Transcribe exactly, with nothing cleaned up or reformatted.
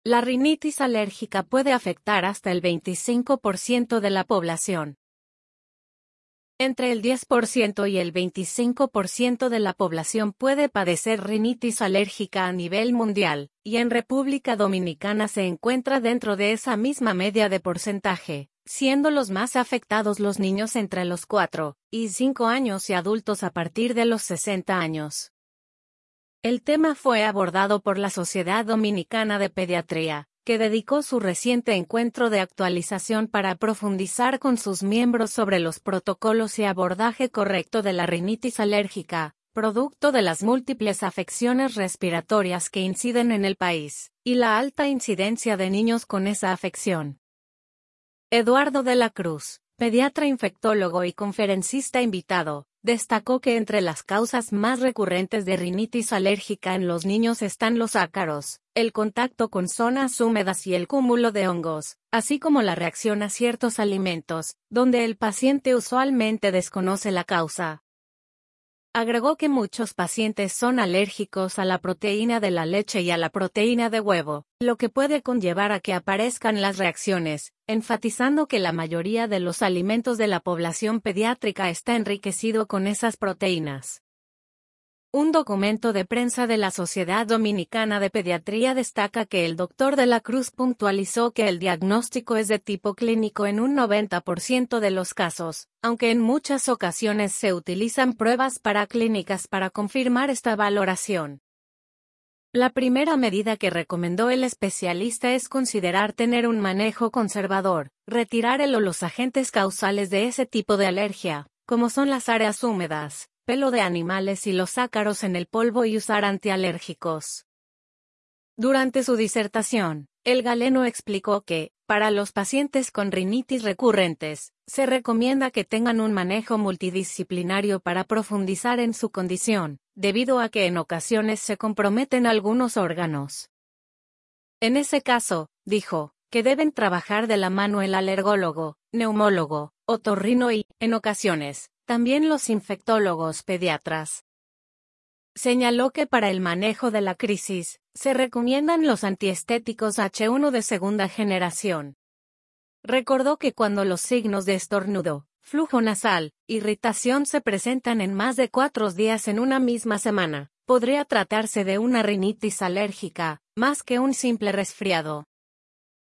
La rinitis alérgica puede afectar hasta el veinticinco por ciento de la población. Entre el diez por ciento y el veinticinco por ciento de la población puede padecer rinitis alérgica a nivel mundial, y en República Dominicana se encuentra dentro de esa misma media de porcentaje, siendo los más afectados los niños entre los cuatro y cinco años y adultos a partir de los sesenta años. El tema fue abordado por la Sociedad Dominicana de Pediatría, que dedicó su reciente encuentro de actualización para profundizar con sus miembros sobre los protocolos y abordaje correcto de la rinitis alérgica, producto de las múltiples afecciones respiratorias que inciden en el país, y la alta incidencia de niños con esa afección. Eduardo de la Cruz, pediatra infectólogo y conferencista invitado, destacó que entre las causas más recurrentes de rinitis alérgica en los niños están los ácaros, el contacto con zonas húmedas y el cúmulo de hongos, así como la reacción a ciertos alimentos, donde el paciente usualmente desconoce la causa. Agregó que muchos pacientes son alérgicos a la proteína de la leche y a la proteína de huevo, lo que puede conllevar a que aparezcan las reacciones, enfatizando que la mayoría de los alimentos de la población pediátrica está enriquecido con esas proteínas. Un documento de prensa de la Sociedad Dominicana de Pediatría destaca que el doctor de la Cruz puntualizó que el diagnóstico es de tipo clínico en un noventa por ciento de los casos, aunque en muchas ocasiones se utilizan pruebas paraclínicas para confirmar esta valoración. La primera medida que recomendó el especialista es considerar tener un manejo conservador, retirar el o los agentes causales de ese tipo de alergia, como son las áreas húmedas, pelo de animales y los ácaros en el polvo y usar antialérgicos. Durante su disertación, el galeno explicó que, para los pacientes con rinitis recurrentes, se recomienda que tengan un manejo multidisciplinario para profundizar en su condición, debido a que en ocasiones se comprometen algunos órganos. En ese caso, dijo, que deben trabajar de la mano el alergólogo, neumólogo, otorrino y, en ocasiones, también los infectólogos pediatras. Señaló que para el manejo de la crisis, se recomiendan los antiestéticos H uno de segunda generación. Recordó que cuando los signos de estornudo, flujo nasal, irritación se presentan en más de cuatro días en una misma semana, podría tratarse de una rinitis alérgica, más que un simple resfriado.